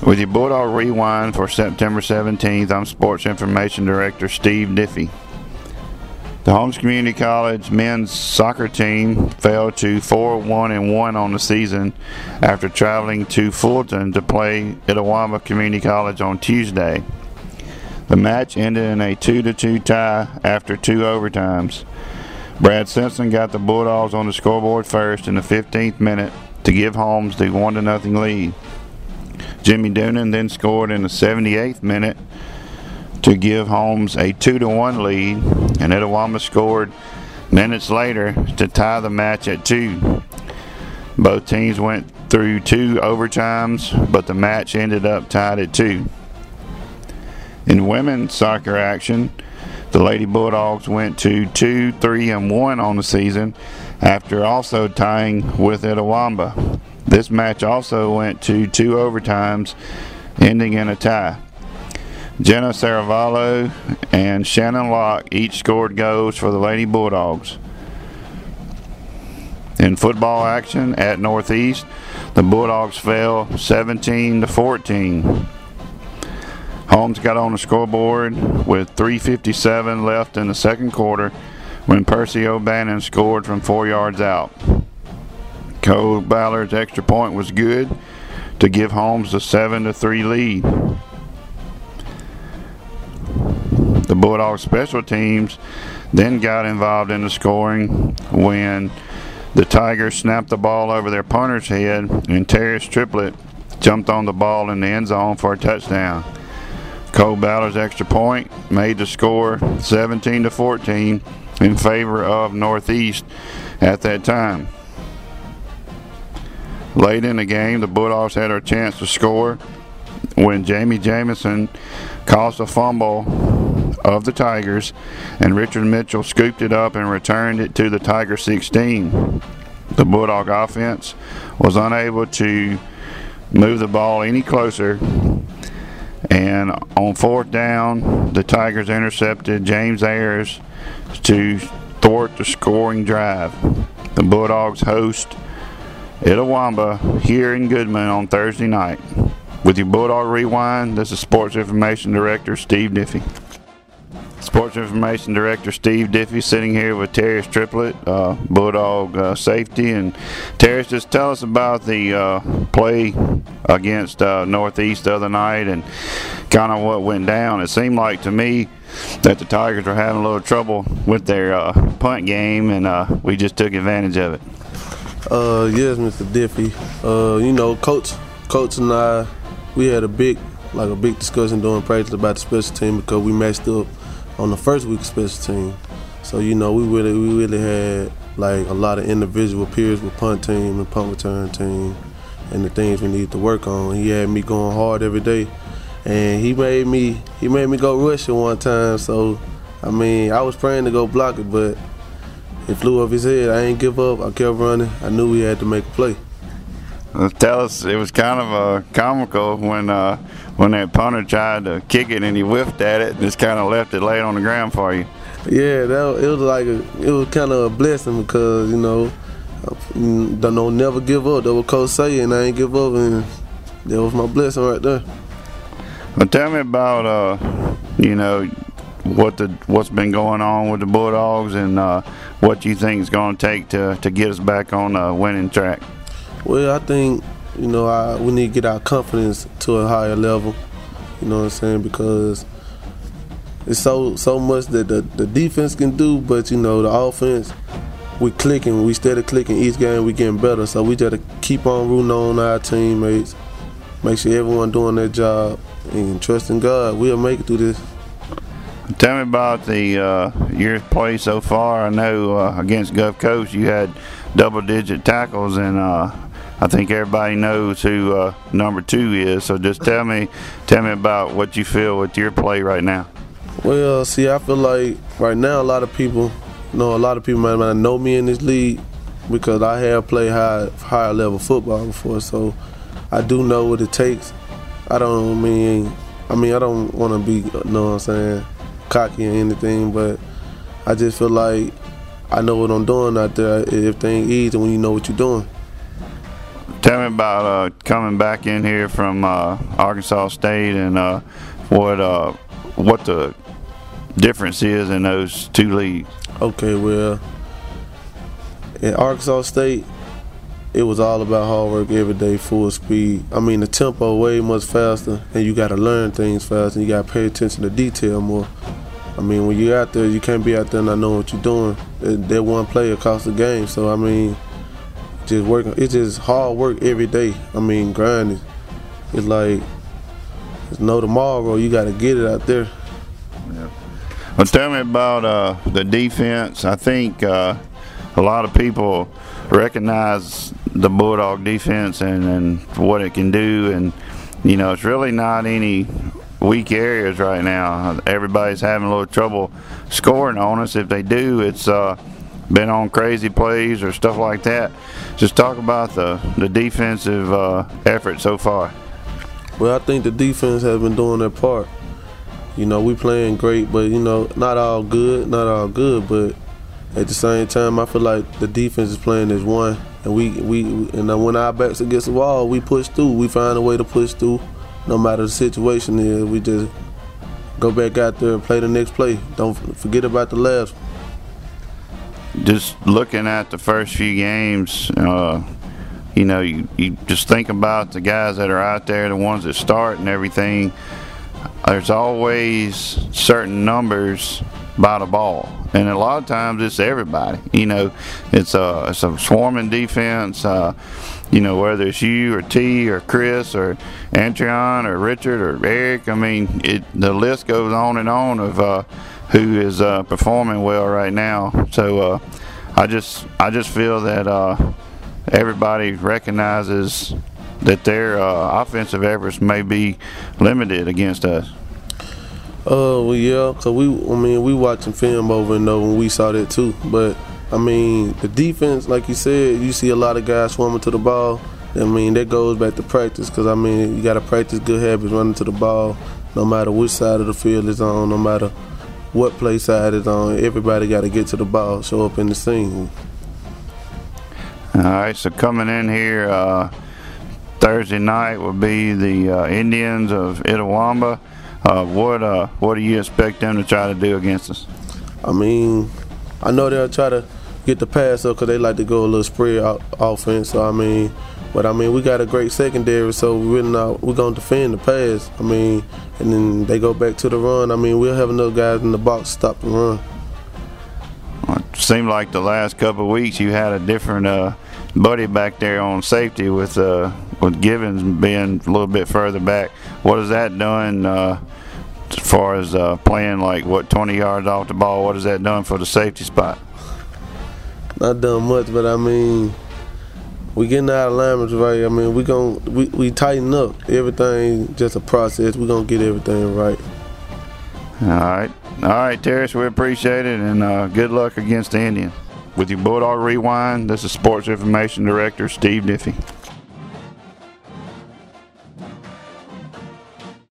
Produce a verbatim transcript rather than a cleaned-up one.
With your Bulldog Rewind for September seventeenth, I'm Sports Information Director Steve Diffie. The Holmes Community College men's soccer team fell to four one and one on the season after traveling to Fulton to play Itawamba Community College on Tuesday. The match ended in a two to two tie after two overtimes. Brad Simpson got the Bulldogs on the scoreboard first in the fifteenth minute to give Holmes the one to nothing lead. Jimmy Doonan then scored in the seventy-eighth minute to give Holmes a two to one lead, and Itawamba scored minutes later to tie the match at two. Both teams went through two overtimes, but the match ended up tied at two. In women's soccer action, the Lady Bulldogs went to two, three, and one on the season after also tying with Itawamba. This match also went to two overtimes, ending in a tie. Jenna Saravallo and Shannon Locke each scored goals for the Lady Bulldogs. In football action at Northeast, the Bulldogs fell seventeen to fourteen. Holmes got on the scoreboard with three fifty-seven left in the second quarter when Percy O'Bannon scored from four yards out. Cole Ballard's extra point was good to give Holmes a seven to three lead. The Bulldogs special teams then got involved in the scoring when the Tigers snapped the ball over their punter's head and Terrence Triplett jumped on the ball in the end zone for a touchdown. Cole Ballard's extra point made the score seventeen to fourteen in favor of Northeast at that time. Late in the game, the Bulldogs had a chance to score when Jamie Jamison caused a fumble of the Tigers, and Richard Mitchell scooped it up and returned it to the Tiger sixteen. The Bulldog offense was unable to move the ball any closer, and on fourth down, the Tigers intercepted James Ayers to thwart the scoring drive. The Bulldogs host Itawamba here in Goodman on Thursday night. With your Bulldog Rewind, this is Sports Information Director Steve Diffie. Sports Information Director Steve Diffie sitting here with Terrence Triplett, uh, Bulldog uh, safety. And Terrence, just tell us about the uh, play against uh, Northeast the other night and kind of what went down. It seemed like to me that the Tigers were having a little trouble with their uh, punt game, and uh, we just took advantage of it. Uh, yes, Mister Diffie. Uh, you know, Coach, Coach and I, we had a big, like a big discussion during practice about the special team because we matched up on the first week of special team. So you know, we really, we really had like a lot of individual peers with punt team and punt return team, and the things we needed to work on. He had me going hard every day, and he made me, he made me go rushing one time. So, I mean, I was praying to go block it, but it flew off his head. I ain't give up. I kept running. I knew we had to make a play. Well, tell us, it was kind of uh, comical when uh, when that punter tried to kick it and he whiffed at it and just kind of left it laid on the ground for you. Yeah, that it was like a, it was kind of a blessing because you know, don't know never give up. That was Coach say, and I ain't give up, and that was my blessing right there. Well, tell me about uh, you know, what the what's been going on with the Bulldogs and uh, what you think is going to take to to get us back on a winning track. Well, I think you know I, we need to get our confidence to a higher level. You know what I'm saying? Because it's so so much that the, the defense can do, but you know the offense, we clicking, we steady clicking each game, we getting better. So we just keep on rooting on our teammates, make sure everyone doing their job, and trusting God, we'll make it through this. Tell me about the uh, your play so far. I know uh, against Gulf Coast you had double-digit tackles, and uh, I think everybody knows who uh, number two is. So just tell me, tell me about what you feel with your play right now. Well, see, I feel like right now a lot of people, you know, a lot of people might not know me in this league because I have played high, higher level football before. So I do know what it takes. I don't mean, I mean, I don't want to be, you know what I'm saying, cocky or anything, but I just feel like I know what I'm doing out there. Everything easy when you know what you're doing. Tell me about uh, coming back in here from uh, Arkansas State and uh, what uh, what the difference is in those two leagues. Okay, well, in Arkansas State, it was all about hard work every day, full speed. I mean, the tempo way much faster, and you got to learn things fast, and you got to pay attention to detail more. I mean, when you're out there, you can't be out there not knowing what you're doing. That one play across the game. So, I mean, just working. It's just hard work every day. I mean, grinding. It's like, there's no tomorrow. You got to get it out there. Yeah. Well, tell me about uh, the defense. I think uh, a lot of people recognize the Bulldog defense and, and what it can do, and you know, it's really not any weak areas right now. Everybody's having a little trouble scoring on us. If they do, it's uh, been on crazy plays or stuff like that. Just talk about the the defensive uh, effort so far. Well, I think the defense has been doing their part. You know, we playing great, but you know, not all good, not all good, but at the same time, I feel like the defense is playing as one, and we we and when our backs against the wall, we push through. We find a way to push through, no matter the situation is. We just go back out there and play the next play. Don't forget about the last one. Just looking at the first few games, uh, you know, you, you just think about the guys that are out there, the ones that start and everything. There's always certain numbers by the ball, and a lot of times it's everybody. You know, it's a it's a swarming defense. Uh, you know, whether it's you or T or Chris or Antreon or Richard or Eric. I mean, it the list goes on and on of uh, who is uh, performing well right now. So uh, I just I just feel that uh, everybody recognizes that their uh, offensive efforts may be limited against us. Uh, well, yeah, cause we, I mean, we watching film over and over, and we saw that too. But I mean, the defense, like you said, you see a lot of guys swarming to the ball. I mean, that goes back to practice, cause I mean, you got to practice good habits running to the ball, no matter which side of the field is on, no matter what play side is on. Everybody got to get to the ball, show up in the scene. All right, so coming in here uh, Thursday night will be the uh, Indians of Itawamba. Uh, what uh, what do you expect them to try to do against us? I mean, I know they'll try to get the pass up because they like to go a little spread offense. So I mean, but I mean, we got a great secondary, so we really not we're gonna defend the pass. I mean, and then they go back to the run. I mean, we'll have enough guys in the box to stop the run. Well, it seemed like the last couple of weeks you had a different uh, buddy back there on safety with uh, with Givens being a little bit further back. What has that done uh, as far as uh, playing like what twenty yards off the ball? What has that done for the safety spot? Not done much, but I mean, we getting our alignments right. I mean, we gon' we, we tighten up. Everything just a process. We gonna get everything right. All right, all right, Terrence. We appreciate it, and uh, good luck against the Indians. With your Bulldog Rewind, this is Sports Information Director Steve Diffie.